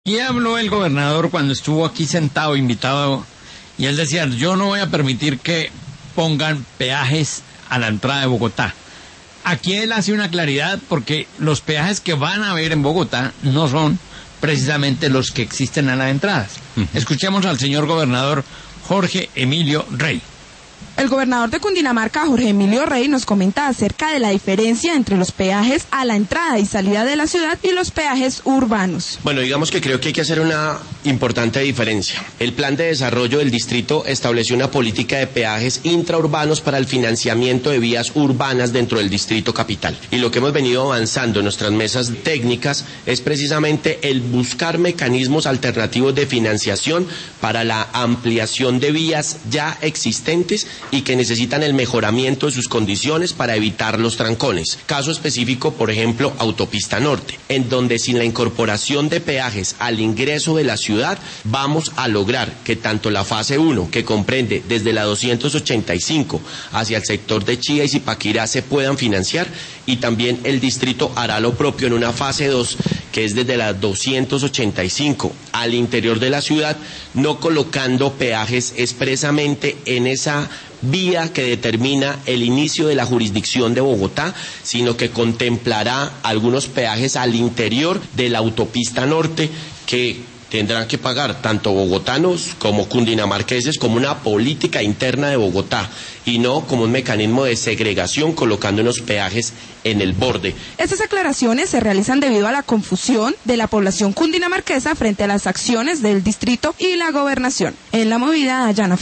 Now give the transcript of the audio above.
Y habló el gobernador cuando estuvo aquí sentado, invitado, y él decía, yo no voy a permitir que pongan peajes a la entrada de Bogotá. Aquí él hace una claridad porque los peajes que van a haber en Bogotá no son precisamente los que existen a las entradas. Escuchemos al señor gobernador Jorge Emilio Rey. El gobernador de Cundinamarca, Jorge Emilio Rey, nos comenta acerca de la diferencia entre los peajes a la entrada y salida de la ciudad y los peajes urbanos. Bueno, digamos que creo que hay que hacer una importante diferencia. El plan de desarrollo del distrito estableció una política de peajes intraurbanos para el financiamiento de vías urbanas dentro del distrito capital. Y lo que hemos venido avanzando en nuestras mesas técnicas es precisamente el buscar mecanismos alternativos de financiación para la ampliación de vías ya existentes y que necesitan el mejoramiento de sus condiciones para evitar los trancones. Caso específico, por ejemplo, Autopista Norte, en donde sin la incorporación de peajes al ingreso de la ciudad, vamos a lograr que tanto la fase 1, que comprende desde la 285 hacia el sector de Chía y Zipaquirá, se puedan financiar, y también el distrito hará lo propio en una fase 2, que es desde la 285 al interior de la ciudad, no colocando peajes expresamente en esa vía que determina el inicio de la jurisdicción de Bogotá, sino que contemplará algunos peajes al interior de la autopista norte que tendrán que pagar tanto bogotanos como cundinamarqueses como una política interna de Bogotá y no como un mecanismo de segregación colocando unos peajes en el borde. Estas aclaraciones se realizan debido a la confusión de la población cundinamarquesa frente a las acciones del distrito y la gobernación. En La Movida, Dayana